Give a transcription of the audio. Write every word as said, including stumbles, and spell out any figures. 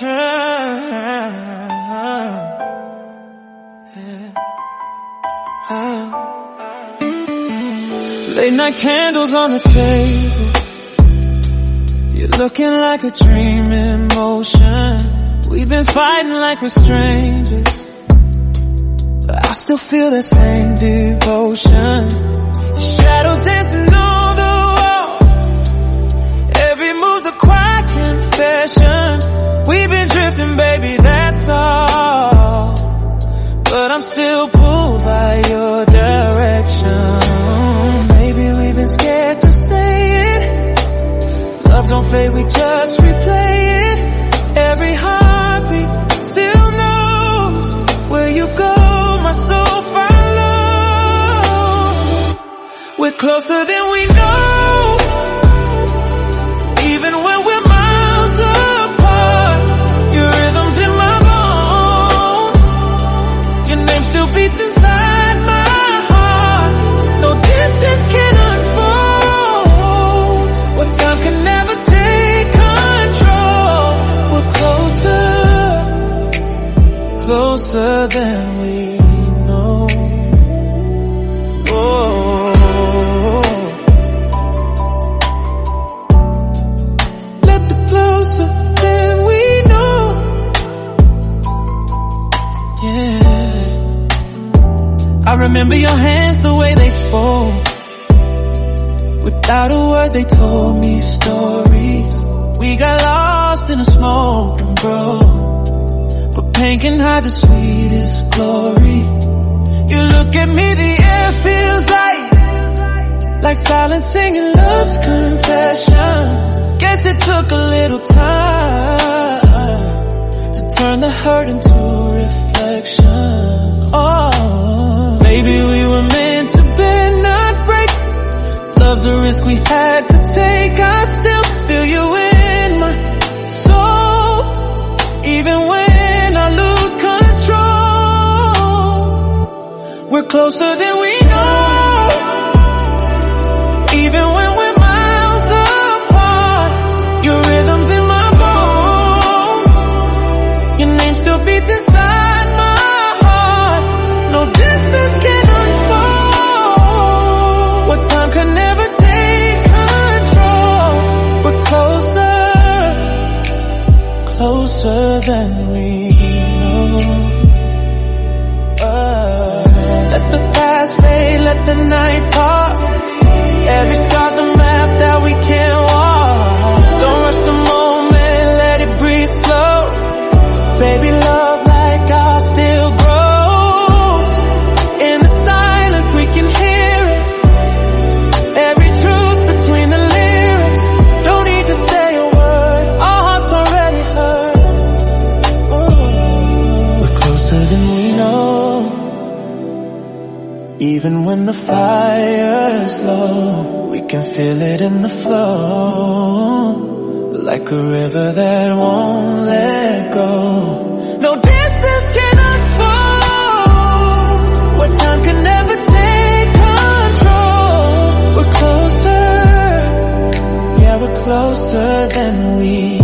Late night candles on the table, you're looking like a dream in motion. We've been fighting like we're strangers, but I still feel the same devotion. Your shadows dancing on the wall, every move's a quiet confession. We've been drifting, baby, that's all, but I'm still pulled by your direction. Maybe we've been scared to say it. Love don't fade, we just replay it. Every heartbeat still knows where you go, my soul follows. We're closer than we know, even when we're miles apart. Your rhythm's in my bones, your name still beats inside my heart. No distance can unfold what time can never take control. We're closer, closer than we know. Oh, let the closer than we know. Yeah, I remember your hands, the way they spoke. Without a word they told me stories. We got lost in the smoke and broke, but pain can hide the sweetest glory. You look at me, the air feels light, like silence singing love's confession. Guess it took a little time to turn the hurt into reflection. Oh, maybe we were meant to bend, not break. Love's a risk we had to take. I still feel you in my soul, even when I lose control. We're closer than we know, even when we're miles apart. Your rhythm's in my bones, your name still beats inside my heart. No distance can unfold what time can never take control. We're closer, closer than we know. Uh, let the past fade, let the night talk. Every scar's a map that we can't walk. Don't rush the moment, let it breathe slow. Baby, love like ours still grows. In the silence we can hear it, every truth between the lyrics. Don't need to say a word, our hearts already hurt. Oh, we're closer than we know, even when the fire's low. We can feel it in the flow, like a river that won't let go. No distance can unfold what time can never take control. We're closer, yeah, we're closer than we